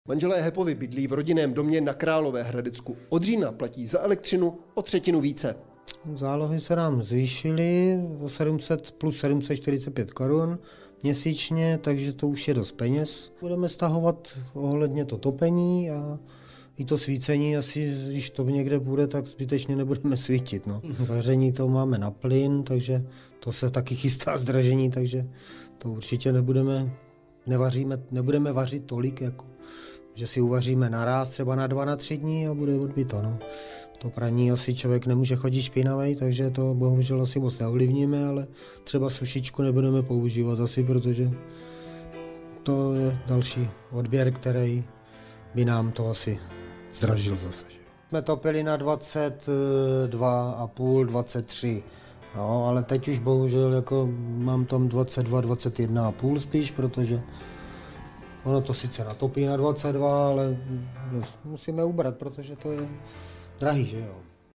Manželé Hepovi bydlí v rodinném domě na Královéhradecku. Od října platí za elektřinu o třetinu více. Zálohy se nám zvýšily o 700 plus 745 korun měsíčně, takže to už je dost peněz. Budeme stahovat ohledně to topení a i to svícení, asi když to někde bude, tak zbytečně nebudeme svítit. No. Vaření to máme na plyn, takže to se taky chystá zdražení, takže to určitě nebudeme vařit tolik, jako že si uvaříme naráz třeba na 2 na 3 dní a bude odbyto. No. To praní asi člověk nemůže chodit špinavý, takže to bohužel asi moc neovlivníme, ale třeba sušičku nebudeme používat asi, protože to je další odběr, který by nám to asi zdražil zase. Že? Jsme topili na 22,5, 23, no, ale teď už bohužel jako mám tam 22, 21,5 spíš, protože ono to sice natopí na 22, ale musíme ubrat, protože to je drahý, že jo.